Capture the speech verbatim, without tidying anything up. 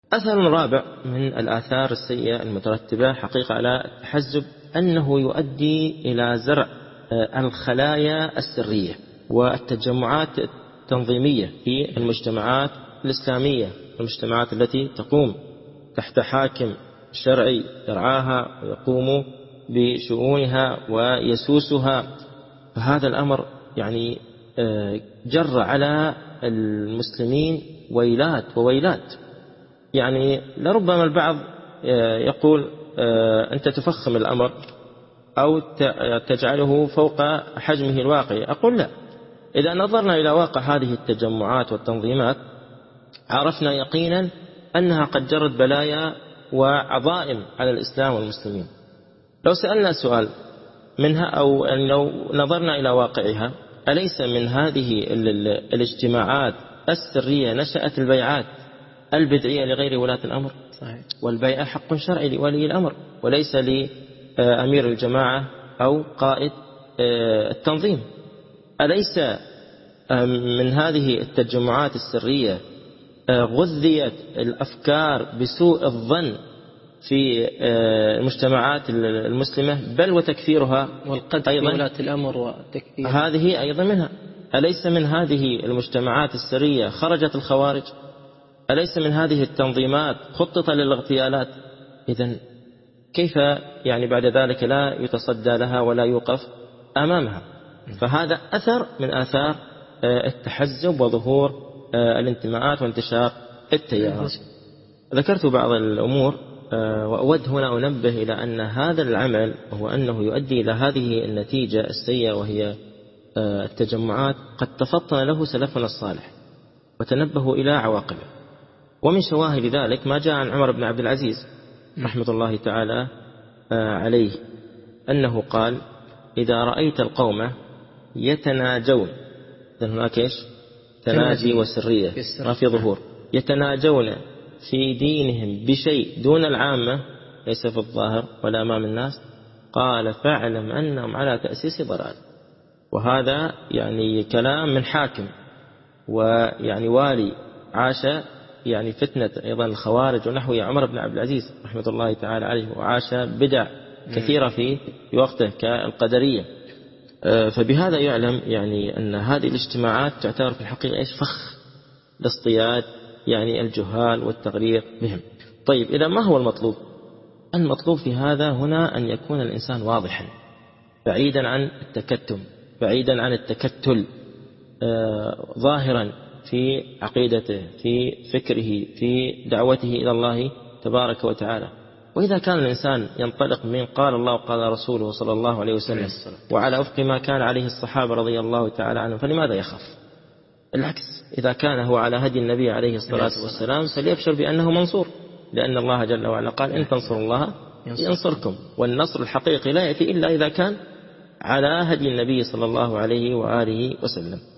أثر رابع من الآثار السيئة المترتبة حقيقة على التحزب أنه يؤدي إلى زرع الخلايا السرية والتجمعات التنظيمية في المجتمعات الإسلامية، المجتمعات التي تقوم تحت حاكم شرعي يرعاها ويقوم بشؤونها ويسوسها. فهذا الأمر يعني جر على المسلمين ويلات وويلات. يعني لربما البعض يقول أنت تفخم الأمر أو تجعله فوق حجمه الواقعي. أقول لا، إذا نظرنا إلى واقع هذه التجمعات والتنظيمات عرفنا يقينا أنها قد جرت بلايا وعظائم على الإسلام والمسلمين. لو سألنا سؤال منها أو لو نظرنا إلى واقعها، أليس من هذه الاجتماعات السرية نشأت البيعات البدعية لغير ولاة الأمر؟ صحيح. والبيعة حق شرعي لولي الأمر وليس لأمير الجماعة أو قائد التنظيم. أليس من هذه التجمعات السرية غذيت الأفكار بسوء الظن في المجتمعات المسلمة بل وتكفيرها والقدح في ولاة الأمر والتكفير؟ هذه أيضا منها. أليس من هذه المجتمعات السرية خرجت الخوارج؟ أليس من هذه التنظيمات خطط للاغتيالات؟ إذن كيف يعني بعد ذلك لا يتصدى لها ولا يوقف أمامها؟ فهذا أثر من آثار التحزب وظهور الانتماءات وانتشار التيارات. ذكرت بعض الأمور وأود هنا أنبه إلى أن هذا العمل هو أنه يؤدي إلى هذه النتيجة السيئة وهي التجمعات قد تفطن له سلفنا الصالح وتنبهوا إلى عواقبه. ومن شواهد ذلك ما جاء عن عمر بن عبد العزيز رحمة الله تعالى عليه أنه قال: إذا رأيت القوم يتناجون، إذن هناك إيش؟ تناجي وسرية ما في ظهور، يتناجون في دينهم بشيء دون العامة ليس في الظاهر ولا أمام الناس، قال: فاعلم أنهم على تأسيس ضلال. وهذا يعني كلام من حاكم ويعني والي عاش يعني فتنة أيضا الخوارج ونحوه عمر بن عبد العزيز رحمة الله تعالى عليه، وعاش بدع كثيرة في وقته كالقدرية. فبهذا يعلم يعني أن هذه الاجتماعات تعتبر في الحقيقة إيش؟ فخ لاصطياد يعني الجهال والتغرير بهم. طيب إذا ما هو المطلوب؟ المطلوب في هذا هنا أن يكون الإنسان واضحا بعيدا عن التكتم، بعيدا عن التكتل، آه ظاهرا في عقيدته، في فكره، في دعوته إلى الله تبارك وتعالى. وإذا كان الإنسان ينطلق من قال الله وقال رسوله صلى الله عليه وسلم وعلى وفق ما كان عليه الصحابة رضي الله تعالى عنهم فلماذا يخاف؟ العكس، إذا كان هو على هدي النبي عليه الصلاة والسلام فليبشر بأنه منصور، لأن الله جل وعلا قال: إن تنصروا الله ينصركم. والنصر الحقيقي لا يأتي إلا إذا كان على هدي النبي صلى الله عليه وآله وسلم.